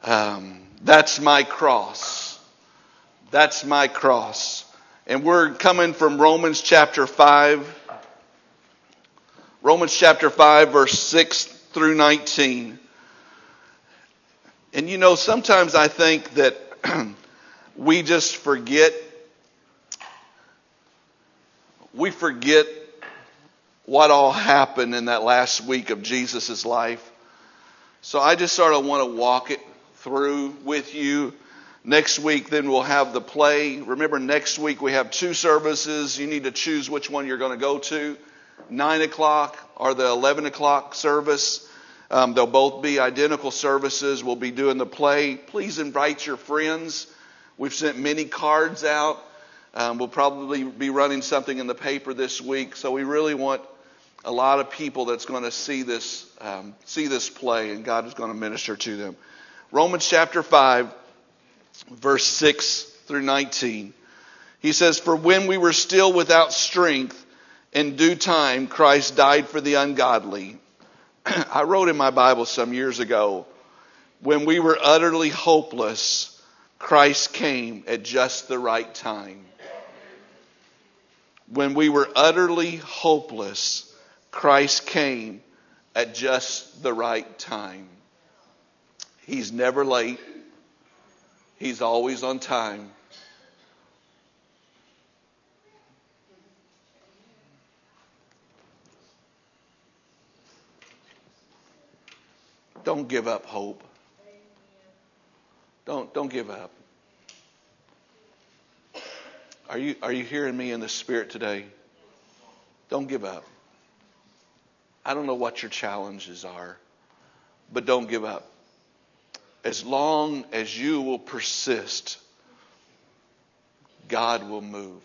That's my cross. That's my cross. And we're coming from Romans chapter 5. Romans chapter 5, verse 6 through 19. And you know, sometimes I think that we just forget. We forget what all happened in that last week of Jesus' life. So I just sort of want to walk it through with you. Next week, then we'll have the play. Remember, next week we have 2 services. You need to choose which one you're going to go to. 9 o'clock or the 11 o'clock service. They'll both be identical services. We'll be doing the play. Please invite your friends. We've sent many cards out. We'll probably be running something in the paper this week. So we really want a lot of people that's going to see this play, and God is going to minister to them. Romans chapter 5, verse 6 through 19. He says, "For when we were still without strength, in due time Christ died for the ungodly." I wrote in my Bible some years ago, when we were utterly hopeless, Christ came at just the right time. When we were utterly hopeless, Christ came at just the right time. He's never late. He's always on time. Don't give up hope. Don't give up. Are you hearing me in the Spirit today? Don't give up. I don't know what your challenges are, but don't give up. As long as you will persist, God will move.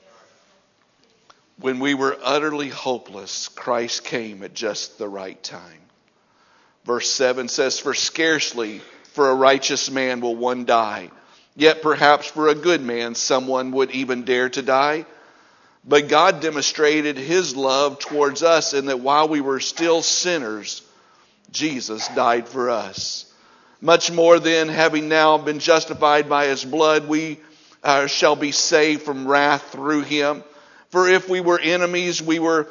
When we were utterly hopeless, Christ came at just the right time. Verse 7 says, "For scarcely for a righteous man will one die, yet perhaps for a good man someone would even dare to die. But God demonstrated His love towards us in that while we were still sinners, Jesus died for us. Much more then, having now been justified by His blood, we shall be saved from wrath through Him. For if we were enemies,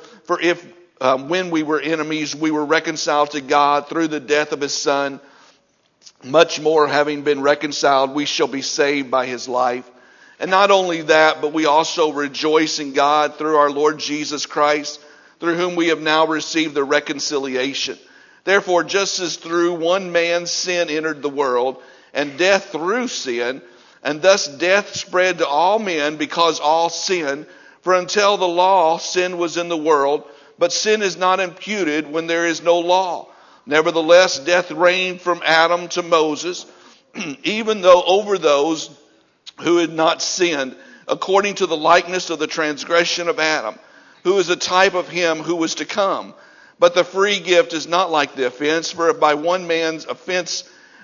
when we were enemies, we were reconciled to God through the death of His Son. Much more, having been reconciled, we shall be saved by His life. And not only that, but we also rejoice in God through our Lord Jesus Christ, through whom we have now received the reconciliation. Therefore, just as through one man's sin entered the world, and death through sin, and thus death spread to all men because all sinned. For until the law, sin was in the world, but sin is not imputed when there is no law. Nevertheless, death reigned from Adam to Moses, even though over those who had not sinned, according to the likeness of the transgression of Adam, who is a type of him who was to come. But the free gift is not like the offense, for if by one man's offense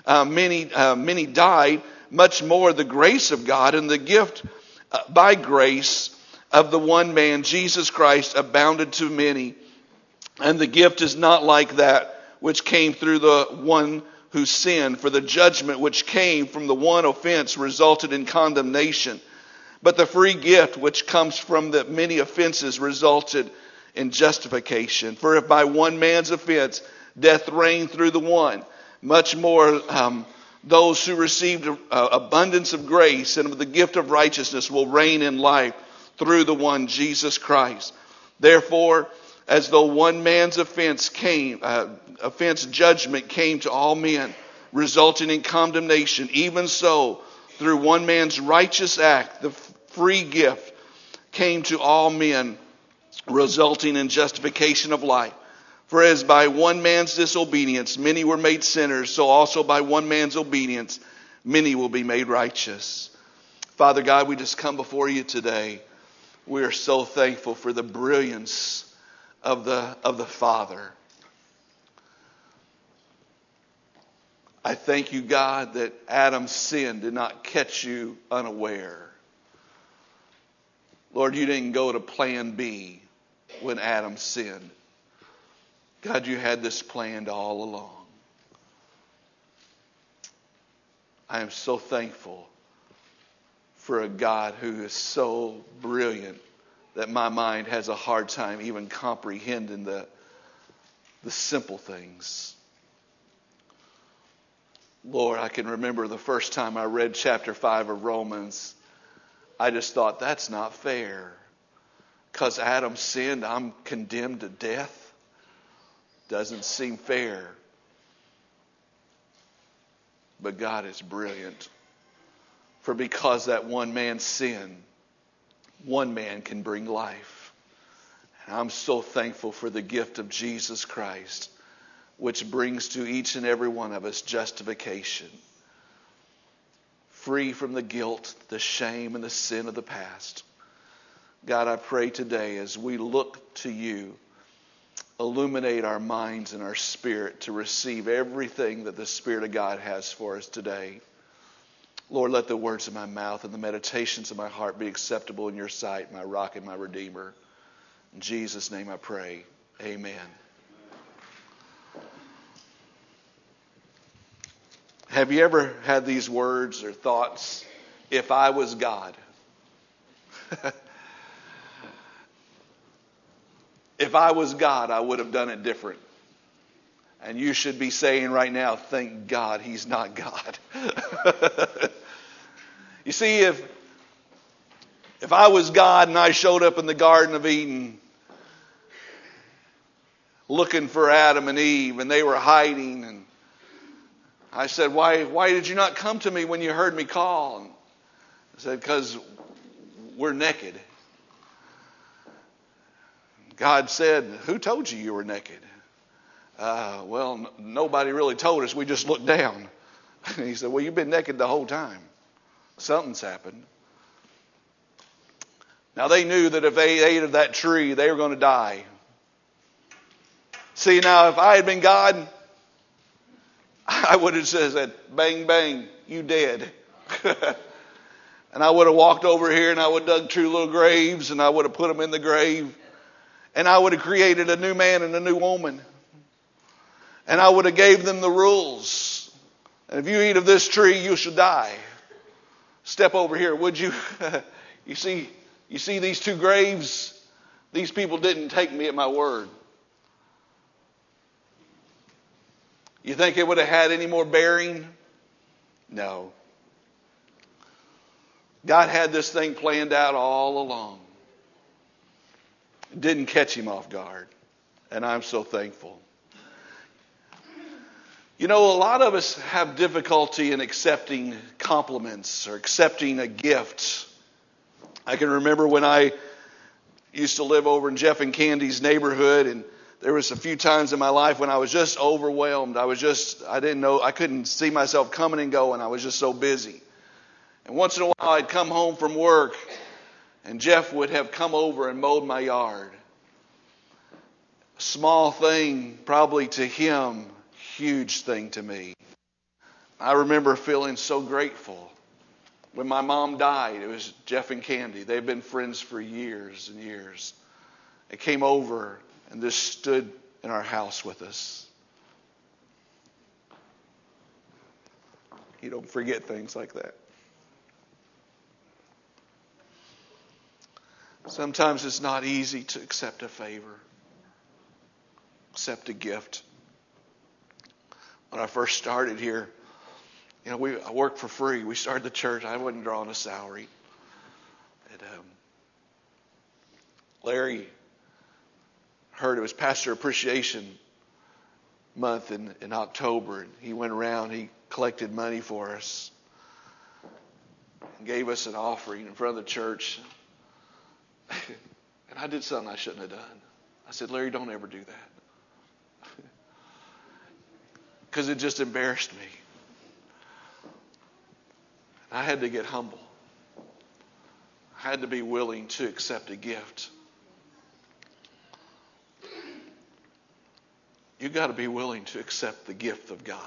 many died, much more the grace of God and the gift by grace of the one man, Jesus Christ, abounded to many. And the gift is not like that which came through the one who sinned, for the judgment which came from the one offense resulted in condemnation. But the free gift which comes from the many offenses resulted in justification. For if by one man's offense death reigned through the one, much more those who received abundance of grace and of the gift of righteousness will reign in life through the one Jesus Christ. Therefore, as though one man's offense judgment came to all men, resulting in condemnation, even so, through one man's righteous act, the free gift came to all men, resulting in justification of life. For as by one man's disobedience many were made sinners, so also by one man's obedience many will be made righteous. Father God, we just come before you today. We are so thankful for the brilliance of the Father. I thank you, God, that Adam's sin did not catch you unaware. Lord, you didn't go to plan B when Adam sinned. God, you had this planned all along. I am so thankful for a God who is so brilliant that my mind has a hard time even comprehending the simple things. Lord, I can remember the first time I read chapter 5 of Romans, I just thought, that's not fair. Because Adam sinned, I'm condemned to death. Doesn't seem fair. But God is brilliant. For because that one man sinned, one man can bring life. And I'm so thankful for the gift of Jesus Christ, which brings to each and every one of us justification. Free from the guilt, the shame, and the sin of the past. God, I pray today as we look to you, illuminate our minds and our spirit to receive everything that the Spirit of God has for us today. Lord, let the words of my mouth and the meditations of my heart be acceptable in your sight, my rock and my redeemer. In Jesus' name I pray. Amen. Have you ever had these words or thoughts? If I was God. If I was God, I would have done it different. And you should be saying right now, thank God he's not God. You see, if I was God and I showed up in the Garden of Eden looking for Adam and Eve and they were hiding, and I said, why did you not come to me when you heard me call? And I said, because we're naked. God said, who told you you were naked? Well, nobody really told us. We just looked down. And he said, well, you've been naked the whole time. Something's happened. Now they knew that if they ate of that tree, they were going to die. See, now if I had been God, I would have said, bang, bang, you dead. And I would have walked over here and I would have dug 2 little graves and I would have put them in the grave. And I would have created a new man and a new woman. And I would have gave them the rules. And if you eat of this tree, you shall die. Step over here, would you? You see these 2 graves? These people didn't take me at my word. You think it would have had any more bearing? No. God had this thing planned out all along. It didn't catch him off guard. And I'm so thankful. You know, a lot of us have difficulty in accepting compliments or accepting a gift. I can remember when I used to live over in Jeff and Candy's neighborhood, and there was a few times in my life when I was just overwhelmed. I didn't know, I couldn't see myself coming and going. I was just so busy. And once in a while I'd come home from work and Jeff would have come over and mowed my yard. Small thing probably to him, huge thing to me. I remember feeling so grateful. When my mom died, it was Jeff and Candy. They've been friends for years and years. They came over and just stood in our house with us. You don't forget things like that. Sometimes it's not easy to accept a favor, accept a gift. When I first started here, I worked for free. We started the church. I wasn't drawing a salary. And Larry heard it was Pastor Appreciation Month in October. And he went around. He collected money for us. And gave us an offering in front of the church. And I did something I shouldn't have done. I said, Larry, don't ever do that. Because it just embarrassed me. I had to get humble. I had to be willing to accept a gift. You've got to be willing to accept the gift of God.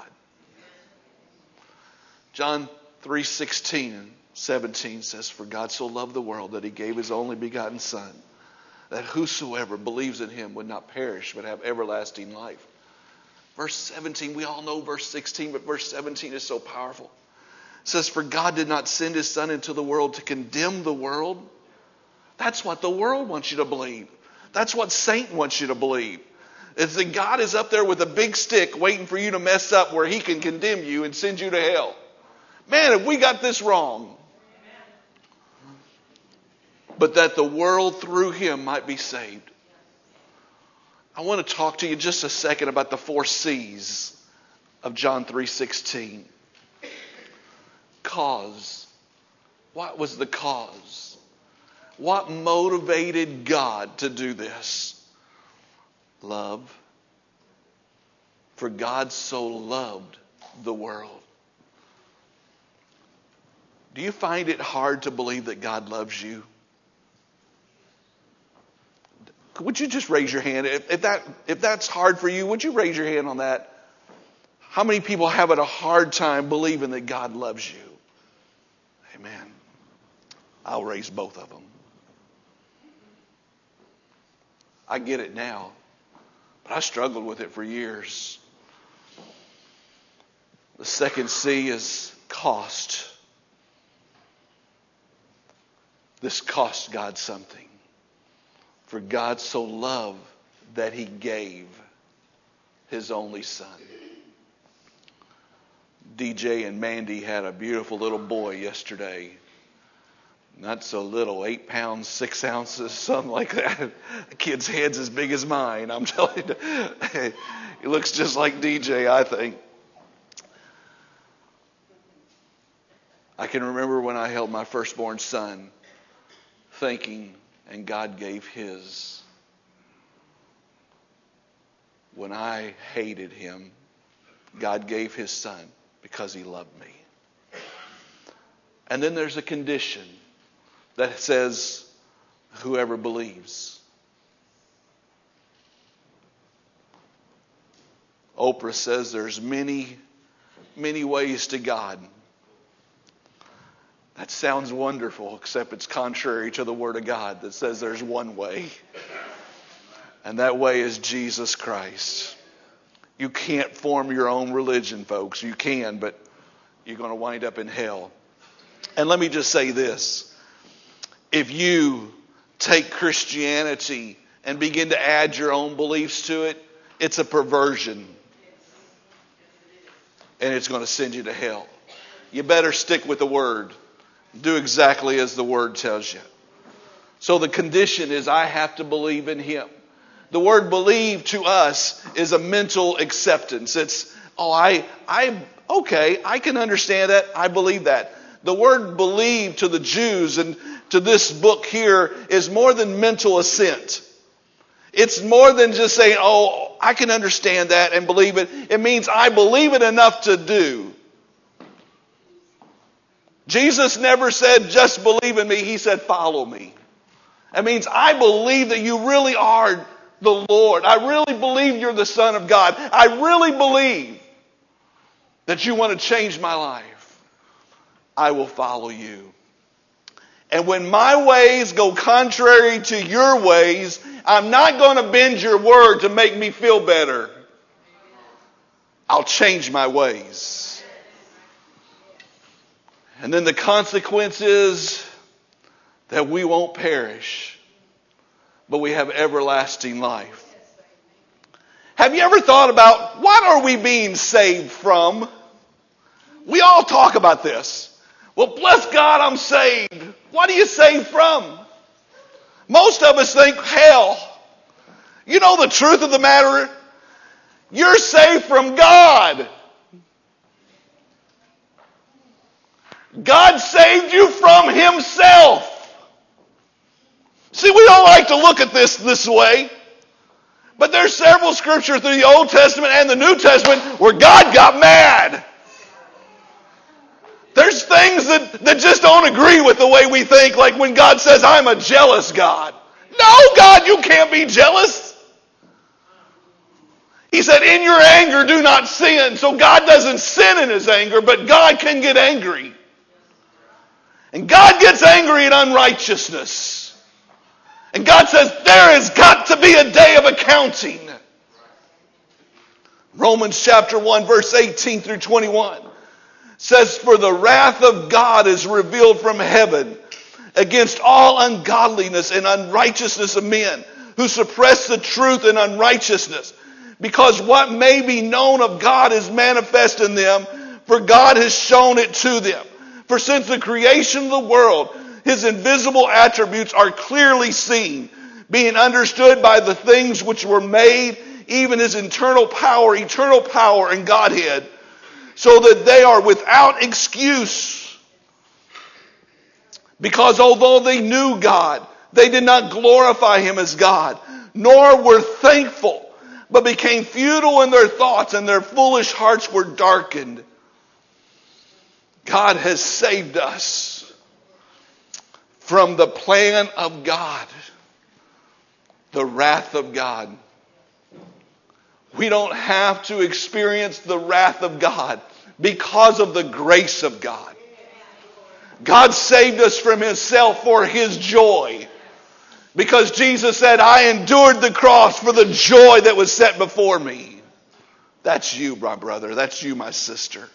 John 3:16 and 17 says, for God so loved the world that he gave his only begotten Son, that whosoever believes in him would not perish but have everlasting life. Verse 17, we all know verse 16, but verse 17 is so powerful. It says, for God did not send his Son into the world to condemn the world. That's what the world wants you to believe. That's what Satan wants you to believe. It's that God is up there with a big stick waiting for you to mess up where he can condemn you and send you to hell. Man, have we got this wrong. But that the world through him might be saved. I want to talk to you just a second about the 4 C's of John 3:16. Cause. What was the cause? What motivated God to do this? Love. For God so loved the world. Do you find it hard to believe that God loves you? Would you just raise your hand? If that's hard for you, would you raise your hand on that? How many people have a hard time believing that God loves you? Amen. I'll raise both of them. I get it now, but I struggled with it for years. The second C is cost. This cost God something. For God so loved that he gave his only Son. DJ and Mandy had a beautiful little boy yesterday. Not so little, 8 pounds, 6 ounces, something like that. The kid's head's as big as mine, I'm telling you. He looks just like DJ, I think. I can remember when I held my firstborn son, thinking, and God gave his. When I hated him, God gave his Son because he loved me. And then there's a condition that says, whoever believes. Oprah says there's many, many ways to God. That sounds wonderful, except it's contrary to the Word of God that says there's one way. And that way is Jesus Christ. You can't form your own religion, folks. You can, but you're going to wind up in hell. And let me just say this. If you take Christianity and begin to add your own beliefs to it, it's a perversion. And it's going to send you to hell. You better stick with the Word. Do exactly as the Word tells you. So the condition is I have to believe in him. The word believe to us is a mental acceptance. It's, okay, I can understand that. I believe that. The word believe to the Jews and to this book here is more than mental assent. It's more than just saying, I can understand that and believe it. It means I believe it enough to do. Jesus never said, just believe in me. He said, follow me. That means I believe that you really are the Lord. I really believe you're the Son of God. I really believe that you want to change my life. I will follow you. And when my ways go contrary to your ways, I'm not going to bend your word to make me feel better. I'll change my ways. And then the consequence is that we won't perish, but we have everlasting life. Have you ever thought about what are we being saved from? We all talk about this. Well, bless God, I'm saved. What are you saved from? Most of us think hell. You know the truth of the matter? You're saved from God. God saved you from himself. See, we don't like to look at this way. But there's several scriptures through the Old Testament and the New Testament where God got mad. There's things that just don't agree with the way we think, like when God says, I'm a jealous God. No, God, you can't be jealous. He said, in your anger, do not sin. So God doesn't sin in his anger, but God can get angry. And God gets angry at unrighteousness. And God says, there has got to be a day of accounting. Romans chapter 1, verse 18 through 21. says, "For the wrath of God is revealed from heaven against all ungodliness and unrighteousness of men who suppress the truth in unrighteousness, because what may be known of God is manifest in them, for God has shown it to them. For since the creation of the world, his invisible attributes are clearly seen, being understood by the things which were made, even his eternal power and Godhead, so that they are without excuse. Because although they knew God, they did not glorify him as God, nor were thankful, but became futile in their thoughts, and their foolish hearts were darkened." God has saved us from the plan of God, the wrath of God. We don't have to experience the wrath of God because of the grace of God. God saved us from himself for his joy. Because Jesus said, "I endured the cross for the joy that was set before me." That's you, my brother. That's you, my sister.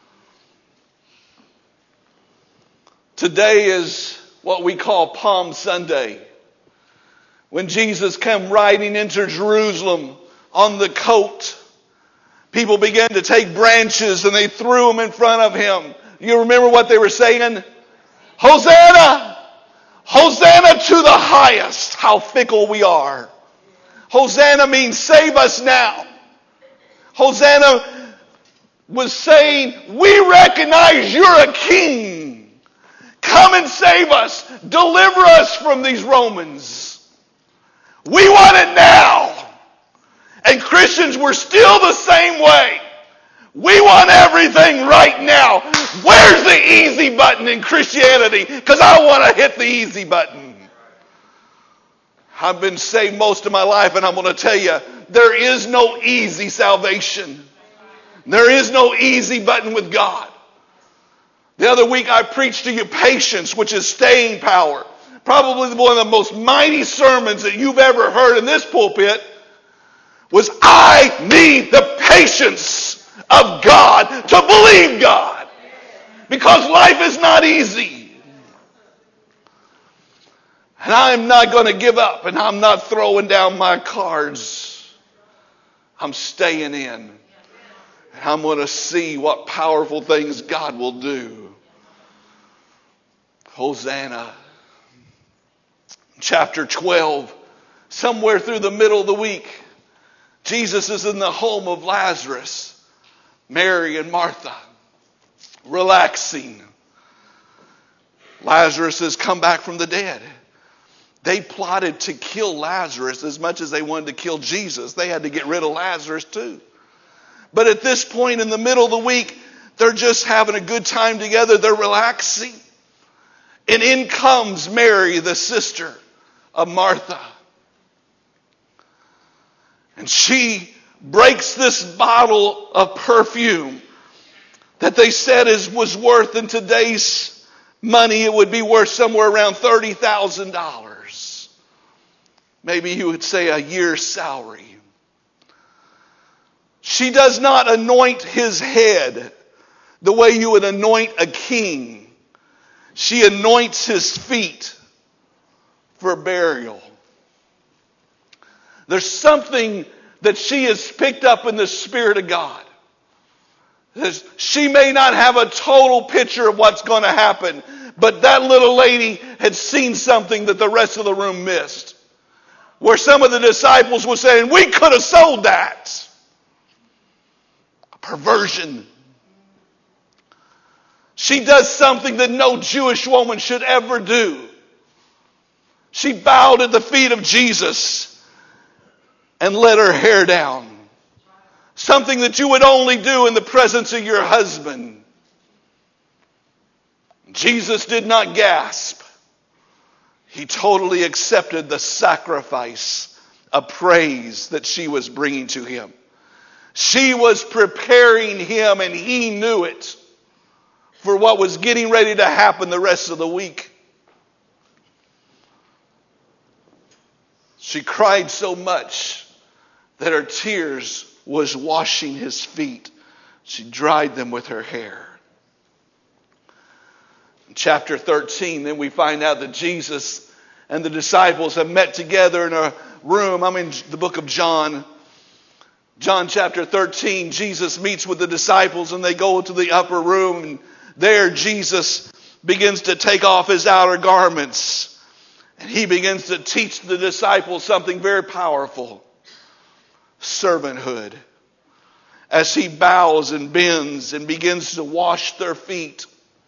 Today is what we call Palm Sunday. When Jesus came riding into Jerusalem on the colt, people began to take branches and they threw them in front of him. You remember what they were saying? "Hosanna! Hosanna to the highest." How fickle we are. Hosanna means save us now. Hosanna was saying, "We recognize you're a king. Come and save us. Deliver us from these Romans. We want it now." And Christians were still the same way. We want everything right now. Where's the easy button in Christianity? Because I want to hit the easy button. I've been saved most of my life, and I'm going to tell you, there is no easy salvation. There is no easy button with God. The other week I preached to you patience, which is staying power. Probably one of the most mighty sermons that you've ever heard in this pulpit was, I need the patience of God to believe God. Because life is not easy. And I'm not going to give up, and I'm not throwing down my cards. I'm staying in. And I'm going to see what powerful things God will do. Hosanna. Chapter 12, somewhere through the middle of the week, Jesus is in the home of Lazarus, Mary and Martha, relaxing. Lazarus has come back from the dead. They plotted to kill Lazarus as much as they wanted to kill Jesus. They had to get rid of Lazarus too. But at this point in the middle of the week, they're just having a good time together. They're relaxing. And in comes Mary, the sister of Martha. And she breaks this bottle of perfume that they said was worth, in today's money, it would be worth somewhere around $30,000. Maybe you would say a year's salary. She does not anoint his head the way you would anoint a king. She anoints his feet for burial. There's something that she has picked up in the Spirit of God. She may not have a total picture of what's going to happen, but that little lady had seen something that the rest of the room missed. Where some of the disciples were saying, we could have sold that. A perversion. She does something that no Jewish woman should ever do. She bowed at the feet of Jesus and let her hair down. Something that you would only do in the presence of your husband. Jesus did not gasp. He totally accepted the sacrifice of praise that she was bringing to him. She was preparing him, and he knew it, for what was getting ready to happen the rest of the week. She cried so much that her tears was washing his feet. She dried them with her hair. Chapter 13, then we find out that Jesus and the disciples have met together in a room. I'm in the book of John. John chapter 13, Jesus meets with the disciples and they go to the upper room. And there Jesus begins to take off his outer garments. And he begins to teach the disciples something very powerful. Servanthood. As he bows and bends and begins to wash their feet.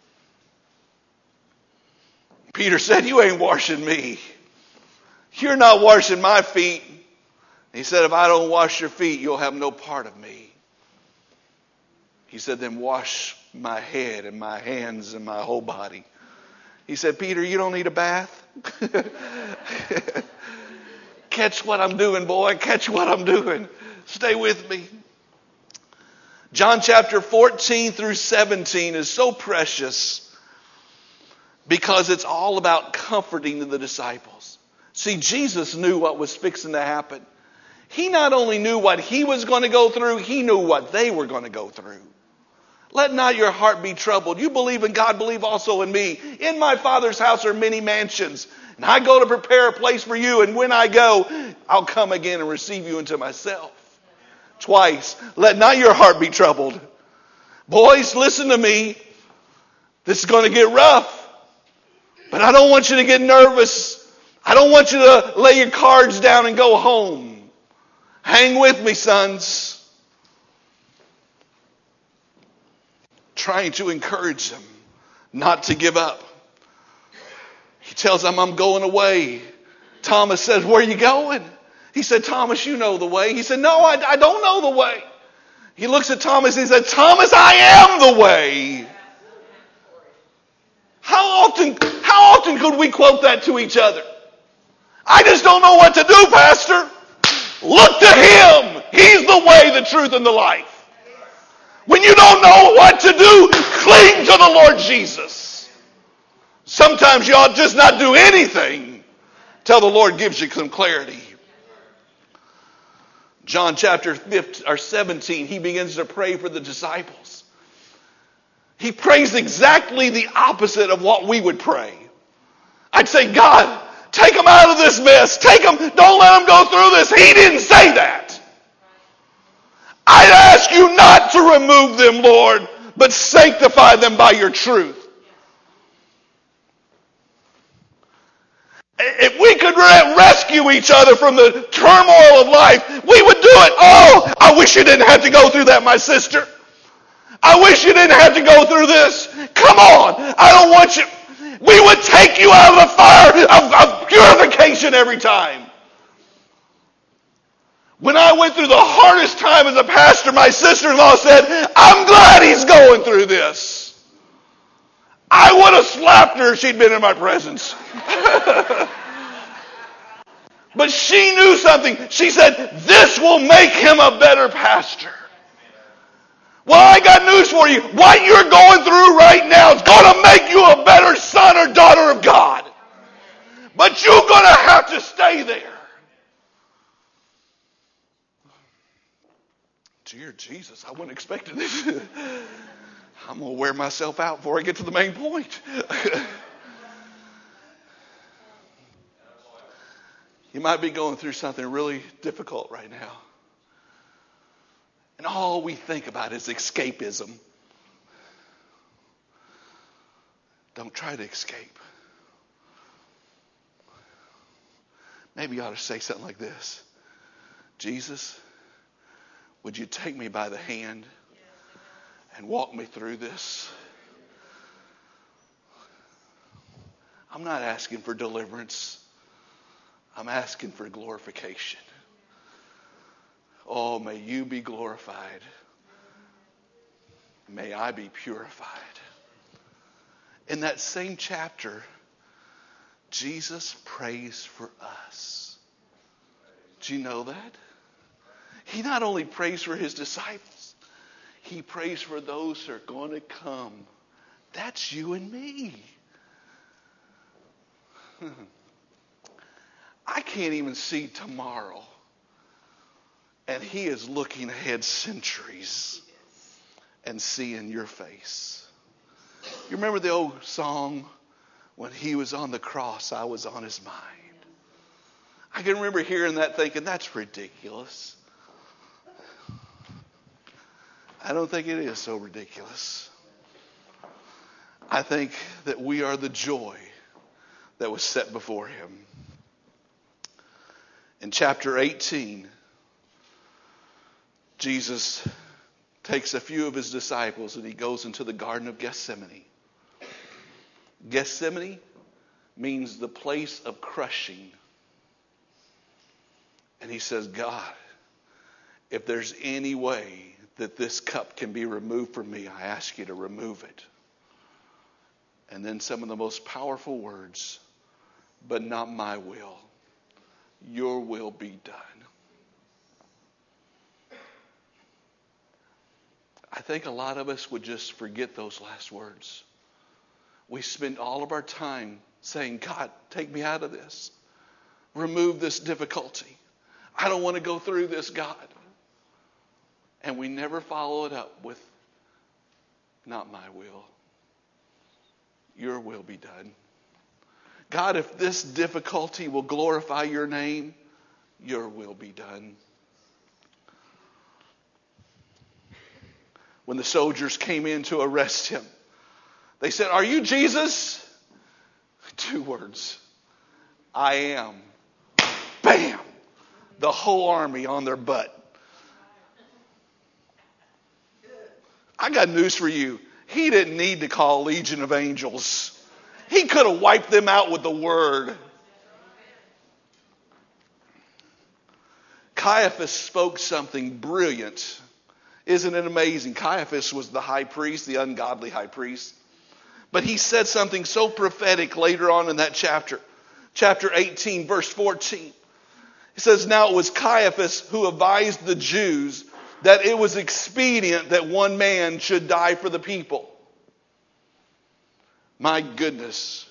Peter said, "You ain't washing me. You're not washing my feet." He said, "If I don't wash your feet, you'll have no part of me." He said, "Then wash my head and my hands and my whole body." He said, "Peter, you don't need a bath?" Catch what I'm doing, boy. Catch what I'm doing. Stay with me. John chapter 14 through 17 is so precious because it's all about comforting the disciples. See, Jesus knew what was fixing to happen. He not only knew what he was going to go through, he knew what they were going to go through. Let not your heart be troubled. You believe in God, believe also in me. In my Father's house are many mansions. And I go to prepare a place for you. And when I go, I'll come again and receive you into myself. Twice. Let not your heart be troubled. Boys, listen to me. This is going to get rough. But I don't want you to get nervous. I don't want you to lay your cards down and go home. Hang with me, sons. Trying to encourage them not to give up. He tells them, "I'm going away." Thomas says, "Where are you going?" He said, "Thomas, you know the way." He said, "No, I don't know the way." He looks at Thomas and he said, "Thomas, I am the way." How often could we quote that to each other? "I just don't know what to do, Pastor." Look to him. He's the way, the truth, and the life. When you don't know what to do, cling to the Lord Jesus. Sometimes you ought just not do anything till the Lord gives you some clarity. John chapter 17, he begins to pray for the disciples. He prays exactly the opposite of what we would pray. I'd say, "God, take them out of this mess. Take them. Don't let them go through this." He didn't say that. "I'd ask you not to remove them, Lord, but sanctify them by your truth." If we could rescue each other from the turmoil of life, we would do it. "Oh, I wish you didn't have to go through that, my sister. I wish you didn't have to go through this. Come on, I don't want you." We would take you out of the fire of purification every time. When I went through the hardest time as a pastor, my sister-in-law said, "I'm glad he's going through this." I would have slapped her if she'd been in my presence. But she knew something. She said, "This will make him a better pastor." Well, I got news for you. What you're going through right now is going to make you a better son or daughter of God. But you're going to have to stay there. Dear Jesus, I wasn't expecting this. I'm going to wear myself out before I get to the main point. You might be going through something really difficult right now. And all we think about is escapism. Don't try to escape. Maybe you ought to say something like this: "Jesus, would you take me by the hand and walk me through this? I'm not asking for deliverance. I'm asking for glorification. Oh, may you be glorified. May I be purified." In that same chapter, Jesus prays for us. Do you know that? He not only prays for his disciples, he prays for those who are going to come. That's you and me. I can't even see tomorrow. And he is looking ahead centuries and seeing your face. You remember the old song, when he was on the cross, I was on his mind. I can remember hearing that thinking, that's ridiculous. I don't think it is so ridiculous. I think that we are the joy that was set before him. In chapter 18, Jesus takes a few of his disciples and he goes into the Garden of Gethsemane. Gethsemane means the place of crushing. And he says, God, if there's any way that this cup can be removed from me, I ask you to remove it. And then some of the most powerful words, but not my will, your will be done. I think a lot of us would just forget those last words. We spend all of our time saying, God, take me out of this. Remove this difficulty. I don't want to go through this, God. And we never follow it up with, not my will. Your will be done. God, if this difficulty will glorify your name, your will be done. When the soldiers came in to arrest him, they said, are you Jesus? 2 words. I am. Bam! The whole army on their butt. I got news for you. He didn't need to call a legion of angels. He could have wiped them out with the word. Caiaphas spoke something brilliant. Isn't it amazing? Caiaphas was the high priest, the ungodly high priest. But he said something so prophetic later on in that chapter. Chapter 18, verse 14. It says, now it was Caiaphas who advised the Jews that it was expedient that one man should die for the people. My goodness.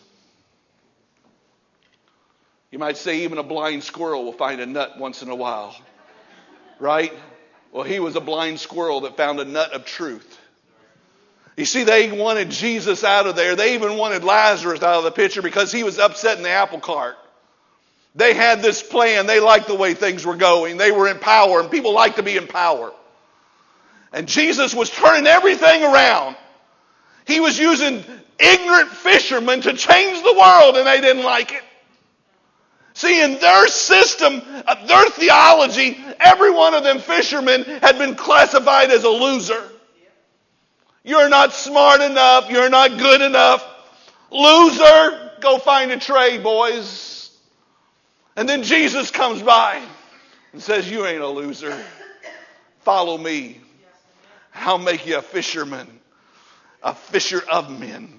You might say even a blind squirrel will find a nut once in a while. Right? Well, he was a blind squirrel that found a nut of truth. You see, they wanted Jesus out of there. They even wanted Lazarus out of the picture because he was upsetting the apple cart. They had this plan. They liked the way things were going. They were in power, and people like to be in power. And Jesus was turning everything around. He was using ignorant fishermen to change the world, and they didn't like it. See, in their system, their theology, every one of them fishermen had been classified as a loser. You're not smart enough. You're not good enough. Loser, go find a trade, boys. And then Jesus comes by and says, you ain't a loser. Follow me. I'll make you a fisherman, a fisher of men.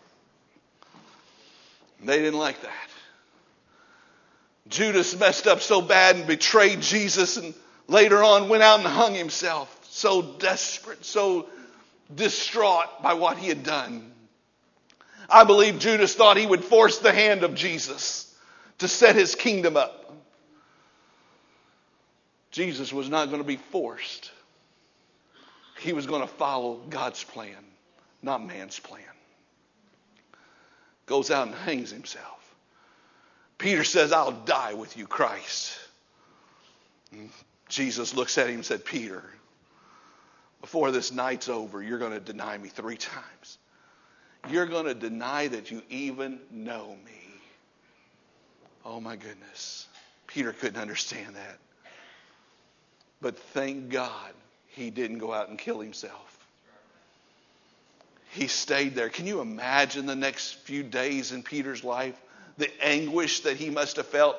They didn't like that. Judas messed up so bad and betrayed Jesus, and later on went out and hung himself. So desperate, so distraught by what he had done. I believe Judas thought he would force the hand of Jesus to set his kingdom up. Jesus was not going to be forced. He was going to follow God's plan, not man's plan. Goes out and hangs himself. Peter says, I'll die with you, Christ. And Jesus looks at him and said, Peter, before this night's over, you're going to deny me 3 times. You're going to deny that you even know me. Oh my goodness. Peter couldn't understand that. But thank God he didn't go out and kill himself. He stayed there. Can you imagine the next few days in Peter's life? The anguish that he must have felt.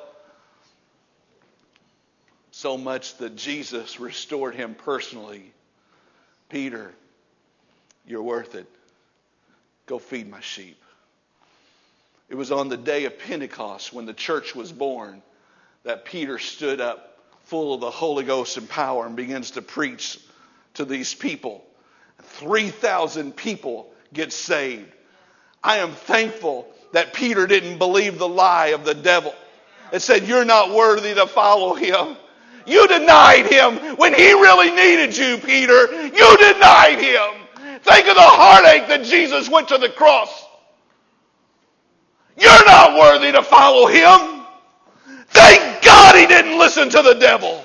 So much that Jesus restored him personally. Peter, you're worth it. Go feed my sheep. It was on the day of Pentecost when the church was born that Peter stood up full of the Holy Ghost and power and begins to preach to these people. 3,000 people get saved. I am thankful that Peter didn't believe the lie of the devil. It said, you're not worthy to follow him. You denied him when he really needed you, Peter. You denied him. Think of the heartache that Jesus went to the cross. You're not worthy to follow him. Thank God he didn't listen to the devil.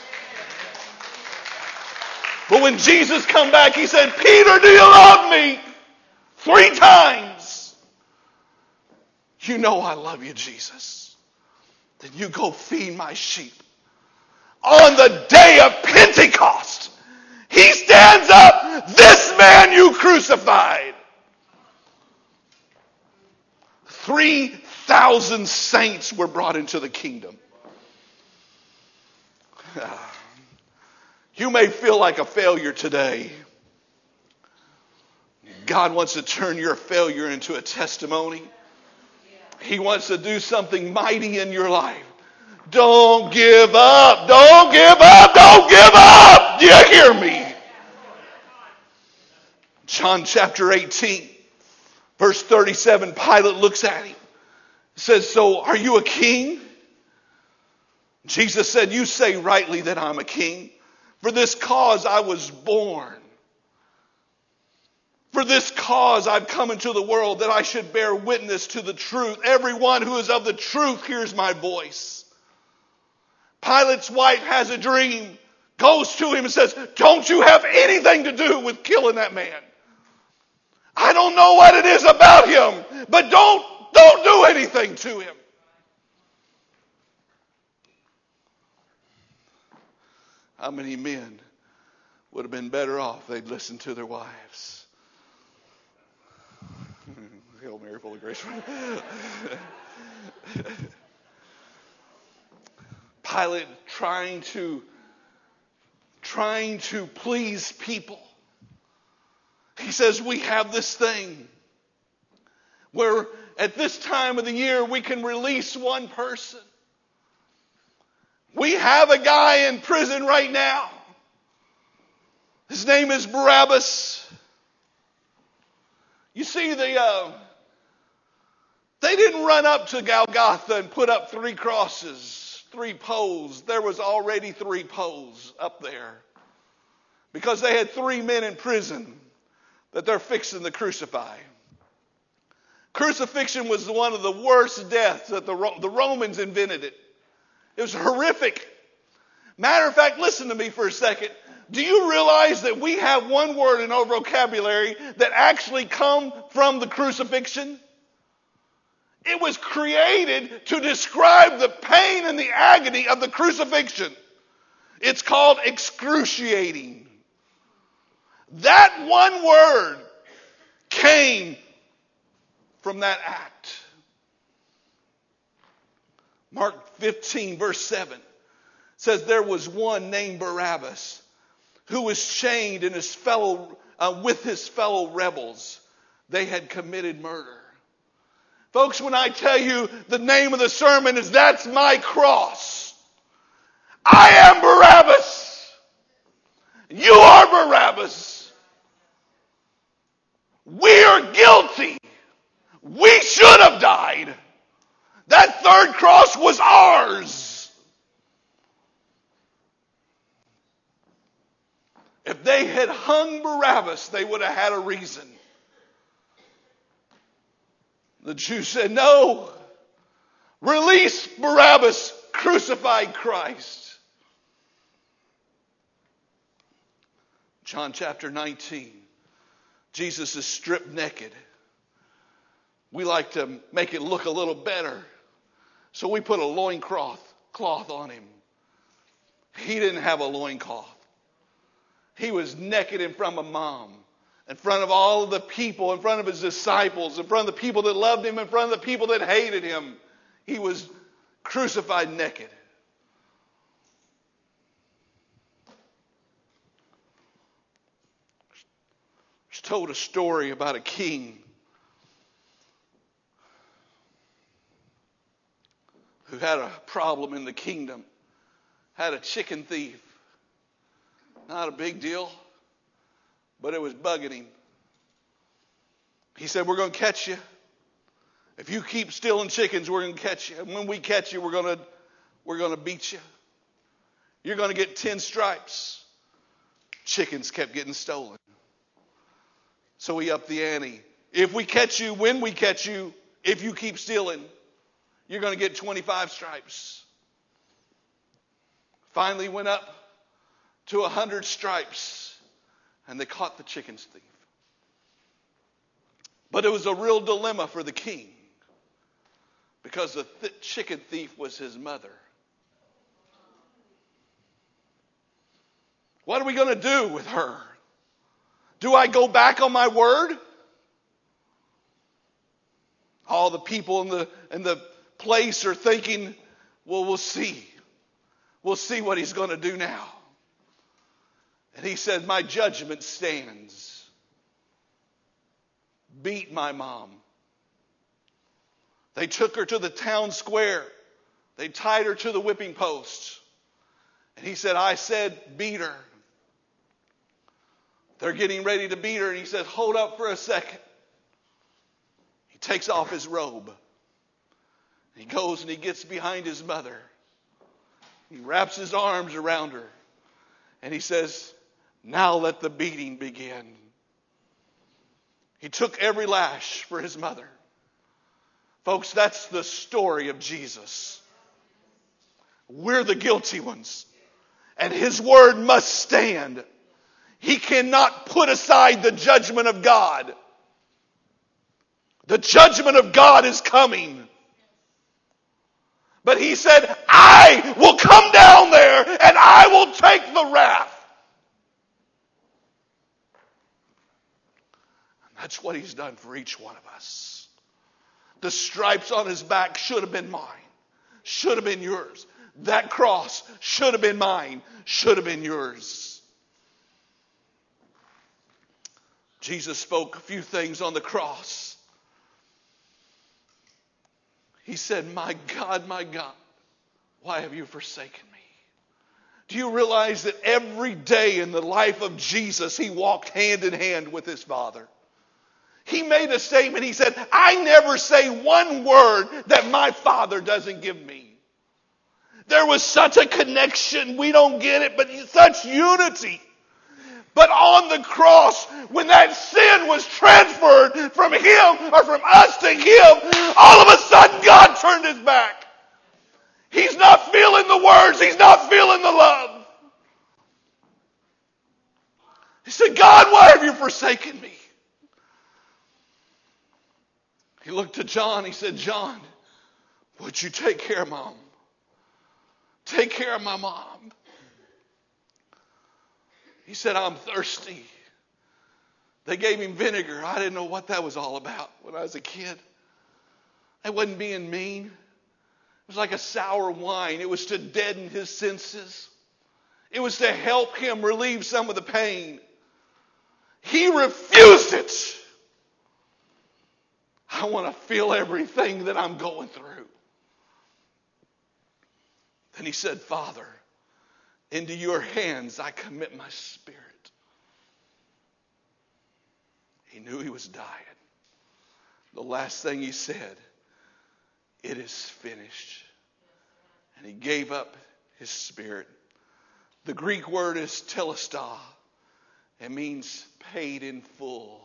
But when Jesus come back, he said, Peter, do you love me? 3 times. You know I love you, Jesus. Then you go feed my sheep. On the day of Pentecost, he stands up, this man you crucified. 3,000 saints were brought into the kingdom. You may feel like a failure today. God wants to turn your failure into a testimony. He wants to do something mighty in your life. Don't give up. Don't give up. Don't give up. Do you hear me? John chapter 18, verse 37, Pilate looks at him. Says, so are you a king? Jesus said, you say rightly that I'm a king. For this cause I was born. For this cause I've come into the world, that I should bear witness to the truth. Everyone who is of the truth hears my voice. Pilate's wife has a dream, goes to him and says, don't you have anything to do with killing that man. I don't know what it is about him, but don't do anything to him. How many men would have been better off if they'd listened to their wives? Hail Mary, full of grace. Pilate trying to please people. He says, we have this thing where at this time of the year we can release one person. We have a guy in prison right now. His name is Barabbas. You see, they didn't run up to Golgotha and put up 3 crosses, 3 poles. There was already 3 poles up there. Because they had 3 men in prison that they're fixing to crucify. Crucifixion was one of the worst deaths that the Romans invented it. It was horrific. Matter of fact, listen to me for a second. Do you realize that we have one word in our vocabulary that actually come from the crucifixion? It was created to describe the pain and the agony of the crucifixion. It's called excruciating. That one word came from that act. Mark 15, verse 7 says there was one named Barabbas who was chained with his fellow rebels. They had committed murder. Folks, when I tell you the name of the sermon is That's My Cross, I am Barabbas. You are Barabbas. We are guilty. We should have died. That 3rd cross was ours. If they had hung Barabbas, they would have had a reason. The Jews said, no, release Barabbas, crucify Christ. John chapter 19, Jesus is stripped naked. We like to make it look a little better. So we put a loincloth on him. He didn't have a loincloth. He was naked in front of mom, in front of all of the people, in front of his disciples, in front of the people that loved him, in front of the people that hated him. He was crucified naked. It's told a story about a king who had a problem in the kingdom, had a chicken thief. Not a big deal, but it was bugging him. He said, we're going to catch you. If you keep stealing chickens, we're going to catch you. And when we catch you, we're going to beat you. You're going to get 10 stripes. Chickens kept getting stolen. So he upped the ante. If we catch you, when we catch you, if you keep stealing, you're going to get 25 stripes. Finally went up to 100 stripes, and they caught the chicken thief. But it was a real dilemma for the king, because the chicken thief was his mother. What are we going to do with her? Do I go back on my word? All the people in the place are thinking, well, we'll see. We'll see what he's going to do now. And he said, my judgment stands. Beat my mom. They took her to the town square. They tied her to the whipping post. And he said, I said, beat her. They're getting ready to beat her. And he said, hold up for a second. He takes off his robe. He goes and he gets behind his mother. He wraps his arms around her. And he says, now let the beating begin. He took every lash for his mother. Folks, that's the story of Jesus. We're the guilty ones. And his word must stand. He cannot put aside the judgment of God. The judgment of God is coming. But he said, I will come down there and I will take the wrath. And that's what he's done for each one of us. The stripes on his back should have been mine. Should have been yours. That cross should have been mine. Should have been yours. Jesus spoke a few things on the cross. He said, my God, why have you forsaken me? Do you realize that every day in the life of Jesus, he walked hand in hand with his Father? He made a statement. He said, I never say one word that my Father doesn't give me. There was such a connection. We don't get it, but such unity. But on the cross, when that sin was transferred from him or from us to him, all of a sudden God turned his back. He's not feeling the words. He's not feeling the love. He said, God, why have you forsaken me? He looked to John. He said, John, would you take care of Mom? Take care of my mom. He said, I'm thirsty. They gave him vinegar. I didn't know what that was all about when I was a kid. It wasn't being mean. It was like a sour wine. It was to deaden his senses. It was to help him relieve some of the pain. He refused it. I want to feel everything that I'm going through. Then he said, Father, into your hands I commit my spirit. He knew he was dying. The last thing he said, it is finished. And he gave up his spirit. The Greek word is telestai. It means paid in full.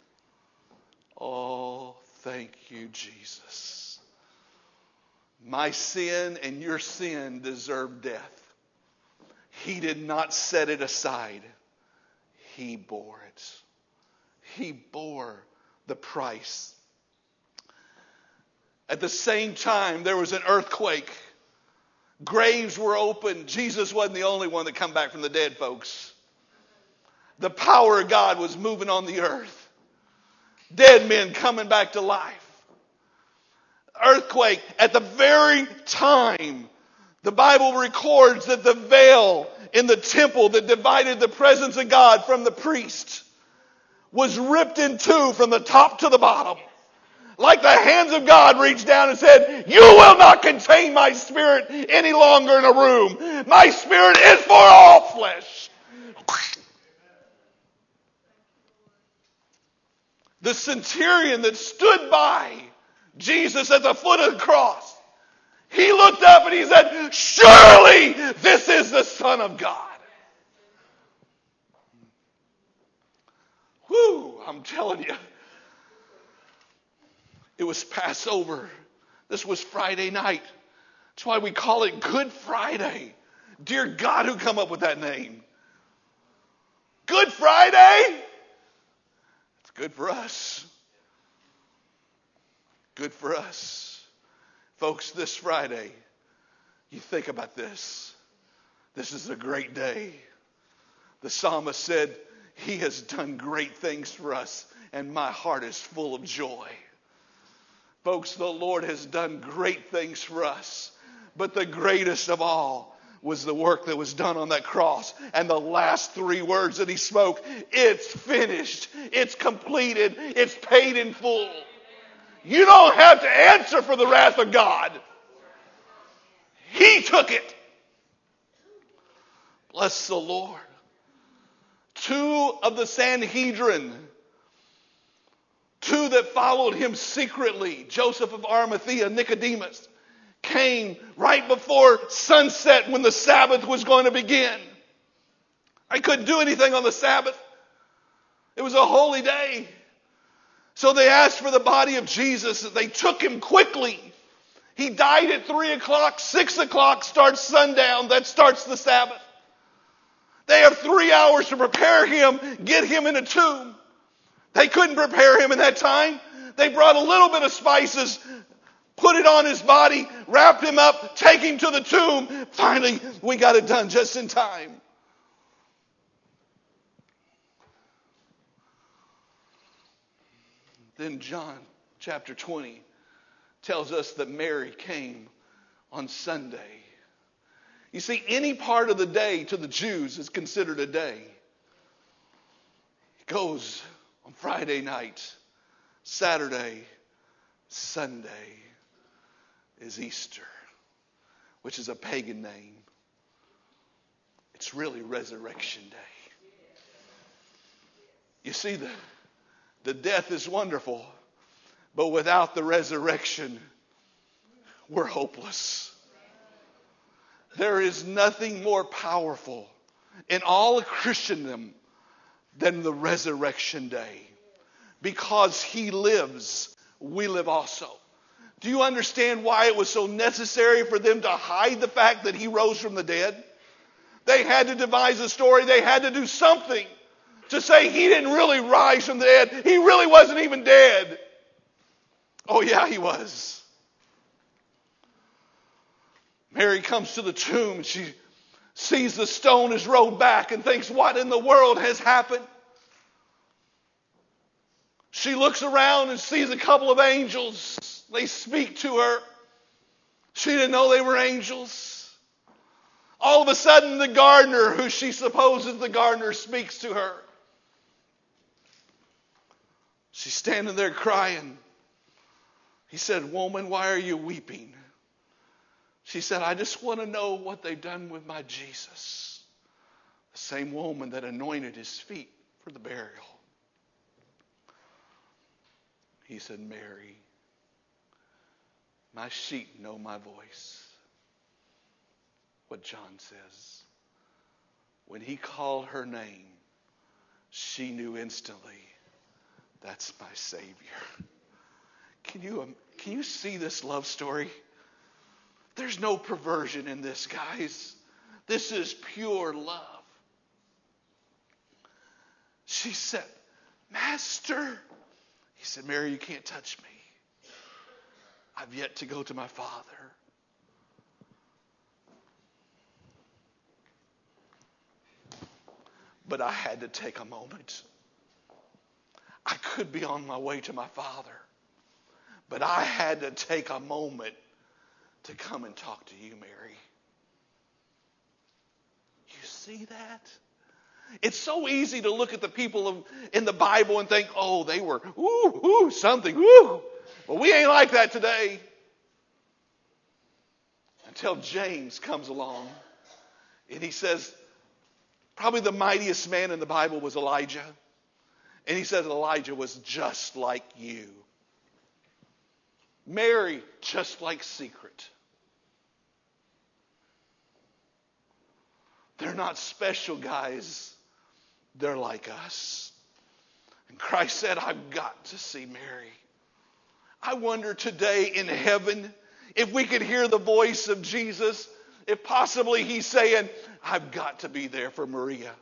Oh, thank you, Jesus. My sin and your sin deserved death. He did not set it aside. He bore it. He bore the price. At the same time, there was an earthquake. Graves were opened. Jesus wasn't the only one that come back from the dead, folks. The power of God was moving on the earth. Dead men coming back to life. Earthquake. At the very time, the Bible records that the veil in the temple that divided the presence of God from the priest was ripped in two from the top to the bottom. Like the hands of God reached down and said, you will not contain my spirit any longer in a room. My spirit is for all flesh. The centurion that stood by Jesus at the foot of the cross, he looked up and he said, surely this is the Son of God. Whew. I'm telling you. It was Passover. This was Friday night. That's why we call it Good Friday. Dear God, who come up with that name? Good Friday? It's good for us. Good for us. Folks, this Friday, you think about this. This is a great day. The psalmist said, He has done great things for us, and my heart is full of joy. Folks, the Lord has done great things for us, but the greatest of all was the work that was done on that cross. And the last 3 words that He spoke, it's finished, it's completed, it's paid in full. You don't have to answer for the wrath of God. He took it. Bless the Lord. 2 of the Sanhedrin, 2 that followed Him secretly, Joseph of Arimathea, Nicodemus, came right before sunset when the Sabbath was going to begin. I couldn't do anything on the Sabbath. It was a holy day. So they asked for the body of Jesus. They took Him quickly. He died at 3 o'clock. 6 o'clock starts sundown. That starts the Sabbath. They have 3 hours to prepare Him, get Him in a tomb. They couldn't prepare Him in that time. They brought a little bit of spices, put it on His body, wrapped Him up, take Him to the tomb. Finally, we got it done just in time. Then John chapter 20 tells us that Mary came on Sunday. You see, any part of the day to the Jews is considered a day. It goes on Friday night, Saturday, Sunday is Easter, which is a pagan name. It's really Resurrection Day. You see, the death is wonderful, but without the resurrection, we're hopeless. There is nothing more powerful in all of Christendom than the resurrection day. Because He lives, we live also. Do you understand why it was so necessary for them to hide the fact that He rose from the dead? They had to devise a story. They had to do something to say He didn't really rise from the dead. He really wasn't even dead. Oh yeah, He was. Mary comes to the tomb and she sees the stone is rolled back and thinks, what in the world has happened? She looks around and sees a couple of angels. They speak to her. She didn't know they were angels. All of a sudden, the gardener, who she supposes the gardener, speaks to her. She's standing there crying. He said, woman, why are you weeping? She said, I just want to know what they've done with my Jesus. The same woman that anointed His feet for the burial. He said, Mary, my sheep know my voice. What John says. When He called her name, she knew instantly, that's my Savior. Can you see this love story? There's no perversion in this, guys. This is pure love. She said, Master. He said, Mary, you can't touch me. I've yet to go to my Father. But I had to take a moment. I could be on my way to my Father. But I had to take a moment to come and talk to you, Mary. You see that? It's so easy to look at the people in the Bible and think, oh, they were, something, But we ain't like that today. Until James comes along and he says, probably the mightiest man in the Bible was Elijah. And he says Elijah was just like you. Mary, just like Secret. They're not special, guys. They're like us. And Christ said, I've got to see Mary. I wonder today in heaven if we could hear the voice of Jesus, if possibly he's saying, I've got to be there for Maria.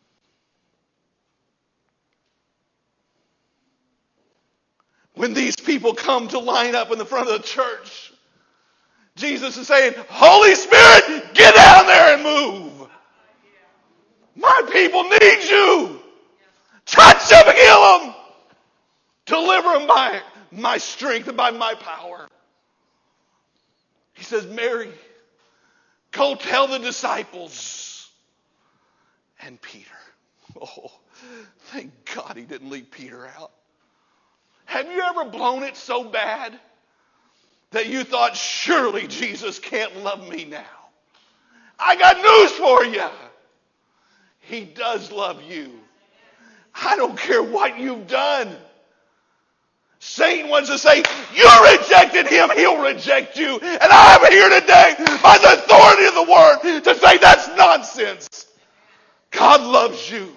When these people come to line up in the front of the church, Jesus is saying, Holy Spirit, get down there and move. My people need you. Touch them, heal them. Deliver them by my strength and by my power. He says, Mary, go tell the disciples and Peter. Oh, thank God he didn't leave Peter out. Have you ever blown it so bad that you thought, surely Jesus can't love me now? I got news for you. He does love you. I don't care what you've done. Satan wants to say, you rejected him, he'll reject you. And I'm here today by the authority of the word to say that's nonsense. God loves you.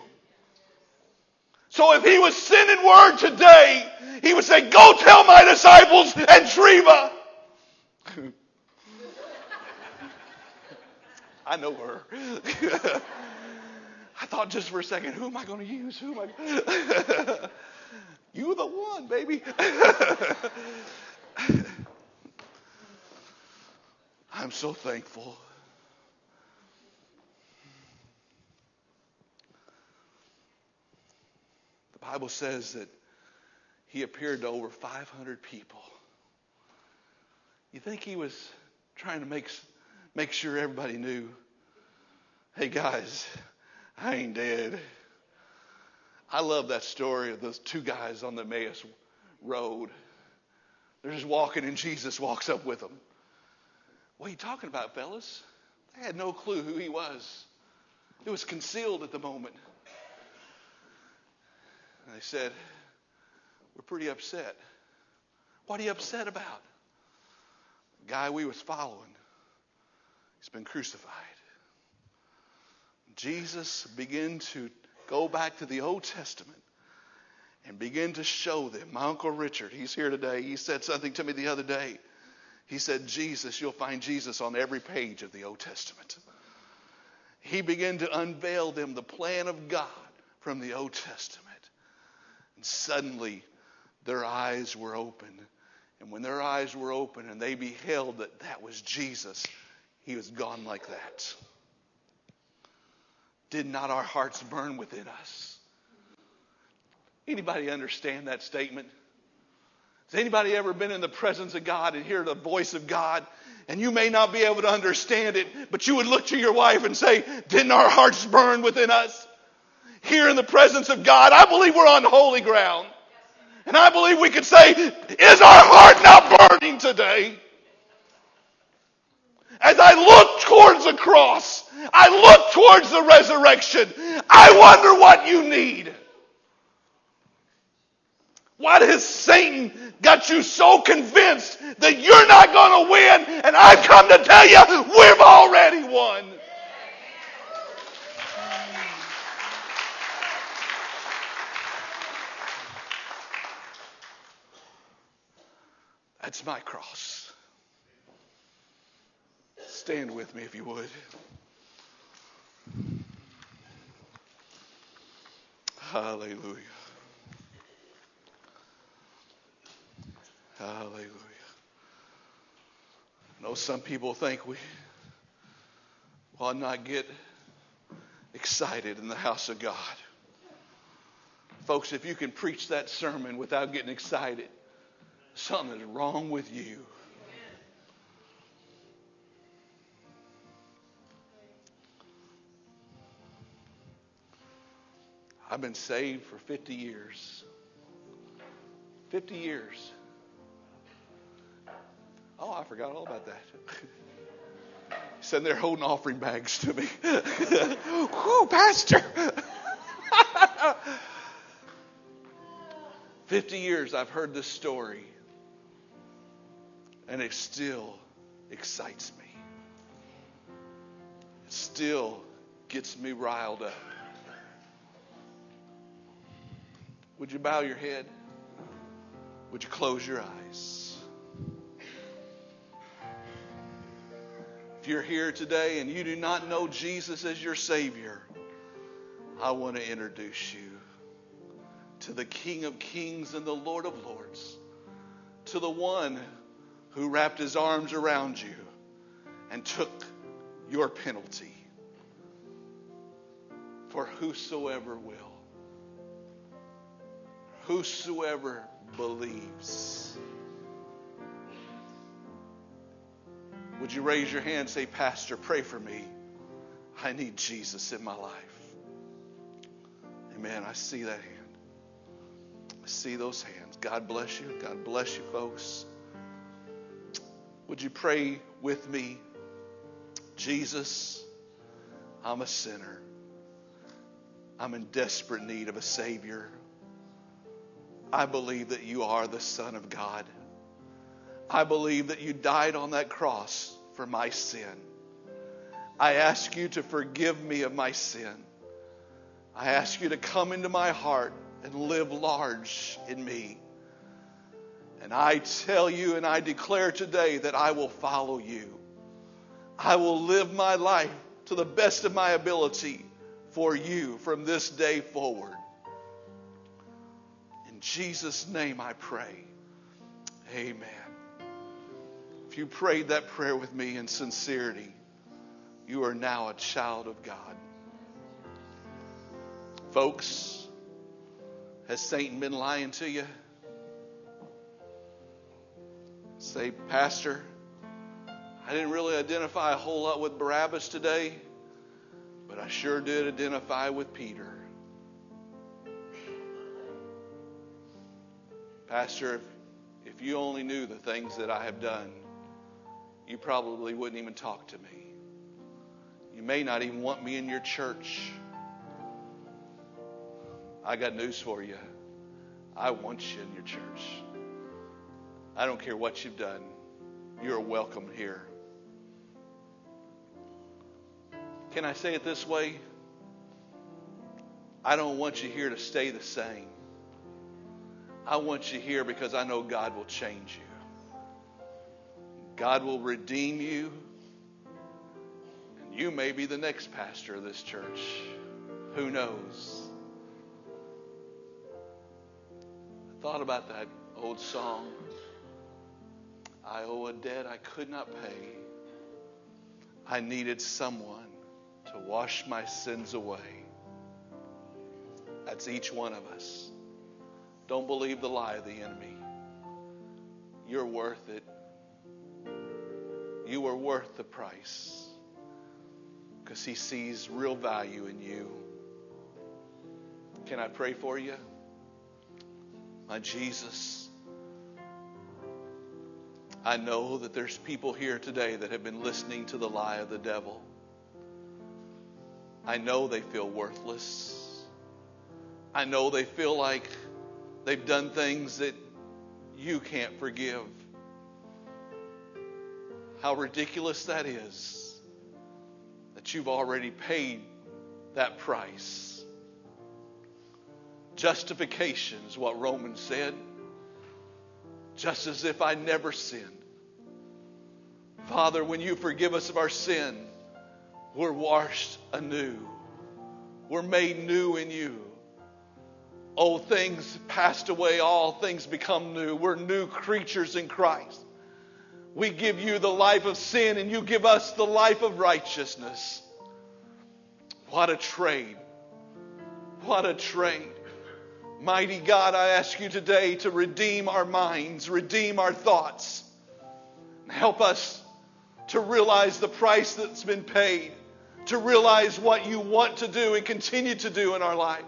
So if he was sending word today, he would say, go tell my disciples and Treva. I know her. I thought just for a second, who am I going to use? You the one, baby. I'm so thankful. The Bible says that he appeared to over 500 people. You think he was trying to make sure everybody knew, hey guys, I ain't dead. I love that story of those two guys on the Emmaus road. They're just walking and Jesus walks up with them. What are you talking about, fellas? They had no clue who he was. It was concealed at the moment. And they said, we're pretty upset. What are you upset about? The guy we was following, he's been crucified. Jesus began to go back to the Old Testament and begin to show them. My Uncle Richard, he's here today. He said something to me the other day. He said, Jesus, you'll find Jesus on every page of the Old Testament. He began to unveil them the plan of God from the Old Testament. And suddenly their eyes were open. And when their eyes were open and they beheld that that was Jesus, he was gone like that. Did not our hearts burn within us? Anybody understand that statement? Has anybody ever been in the presence of God and hear the voice of God? And you may not be able to understand it, but you would look to your wife and say, didn't our hearts burn within us? Here in the presence of God, I believe we're on holy ground. And I believe we could say, is our heart not burning today? As I look towards the cross, I look towards the resurrection, I wonder what you need. Why has Satan got you so convinced that you're not going to win? And I've come to tell you, we've already won. That's my cross. Stand with me if you would. Hallelujah. Hallelujah. I know some people think we will not get excited in the house of God. Folks, if you can preach that sermon without getting excited, something is wrong with you. I've been saved for 50 years. 50 years. Oh, I forgot all about that. Sitting there holding offering bags to me. Whew, Pastor. 50 years I've heard this story. And it still excites me. It still gets me riled up. Would you bow your head? Would you close your eyes? If you're here today and you do not know Jesus as your Savior, I want to introduce you to the King of Kings and the Lord of Lords, to the one who wrapped his arms around you and took your penalty. For whosoever will, whosoever believes. Would you raise your hand and say, Pastor, pray for me. I need Jesus in my life. Amen. I see that hand. I see those hands. God bless you. God bless you, folks. Would you pray with me? Jesus, I'm a sinner. I'm in desperate need of a Savior. I believe that you are the Son of God. I believe that you died on that cross for my sin. I ask you to forgive me of my sin. I ask you to come into my heart and live large in me. And I tell you and I declare today that I will follow you. I will live my life to the best of my ability for you from this day forward. In Jesus' name I pray. Amen. If you prayed that prayer with me in sincerity, you are now a child of God. Folks, has Satan been lying to you? Say, Pastor, I didn't really identify a whole lot with Barabbas today, but I sure did identify with Peter. Pastor, if you only knew the things that I have done, you probably wouldn't even talk to me. You may not even want me in your church. I got news for you. I want you in your church. I don't care what you've done. You're welcome here. Can I say it this way? I don't want you here to stay the same. I want you here because I know God will change you. God will redeem you. And you may be the next pastor of this church. Who knows? I thought about that old song. I owe a debt I could not pay. I needed someone to wash my sins away. That's each one of us. Don't believe the lie of the enemy. You're worth it. You are worth the price because he sees real value in you. Can I pray for you? My Jesus, I know that there's people here today that have been listening to the lie of the devil. I know they feel worthless. I know they feel like they've done things that you can't forgive. How ridiculous that is, that you've already paid that price. Justification is what Romans said. Just as if I never sinned. Father, when you forgive us of our sin, we're washed anew. We're made new in you. Old things passed away, all things become new. We're new creatures in Christ. We give you the life of sin and you give us the life of righteousness. What a trade. What a trade. Mighty God, I ask you today to redeem our minds, redeem our thoughts. Help us to realize the price that's been paid, to realize what you want to do and continue to do in our life.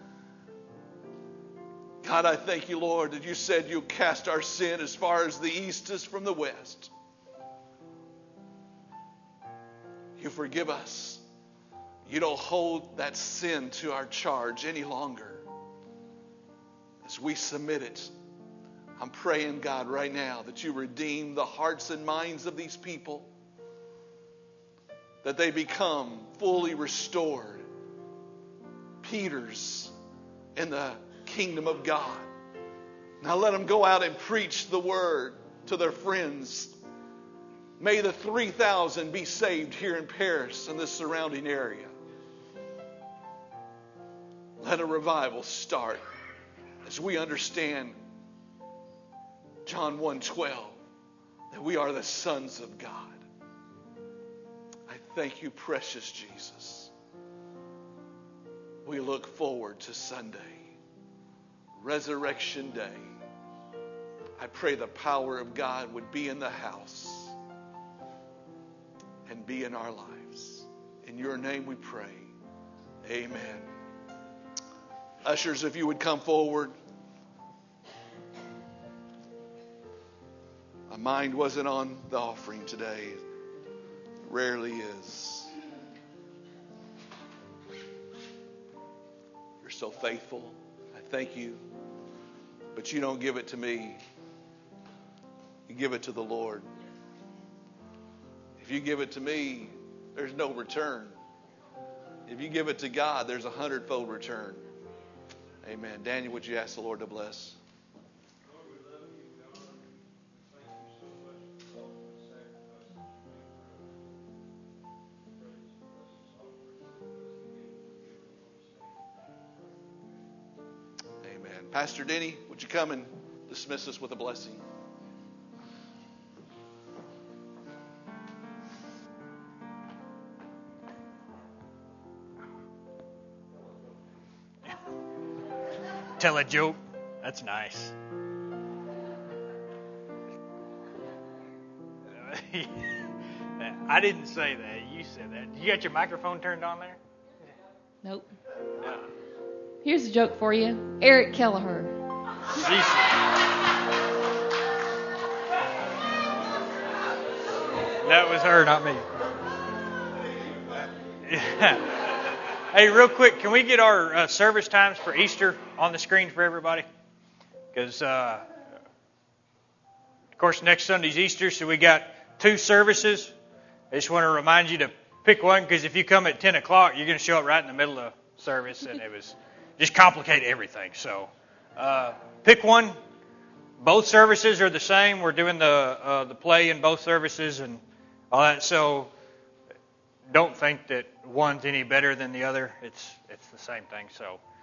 God, I thank you, Lord, that you said you'll cast our sin as far as the east is from the west. You forgive us. You don't hold that sin to our charge any longer. As we submit it, I'm praying, God, right now that you redeem the hearts and minds of these people, that they become fully restored Peters in the kingdom of God. Now let them go out and preach the word to their friends. May the 3,000 be saved here in Paris and the surrounding area. Let a revival start as we understand John 1:12, that we are the sons of God. I thank you, precious Jesus. We look forward to Sunday, Resurrection Day. I pray the power of God would be in the house and be in our lives. In your name we pray. Amen. Ushers, if you would come forward. My mind wasn't on the offering today. It rarely is. You're so faithful. I thank you. But you don't give it to me. You give it to the Lord. If you give it to me, there's no return. If you give it to God, there's 100-fold return. Amen. Daniel, would you ask the Lord to bless? Amen. Pastor Denny, would you come and dismiss us with a blessing? Tell a joke. That's nice. I didn't say that. You said that. You got your microphone turned on there? Nope. Yeah. Here's a joke for you. Eric Kelleher. That was her, not me. Hey, real quick, can we get our service times for Easter on the screen for everybody? Because, of course, next Sunday's Easter, so we got 2 services. I just want to remind you to pick one, because if you come at 10 o'clock, you're going to show up right in the middle of service, and it was just complicate everything. So pick one. Both services are the same. We're doing the play in both services and all that. So don't think that one's any better than the other. It's the same thing. So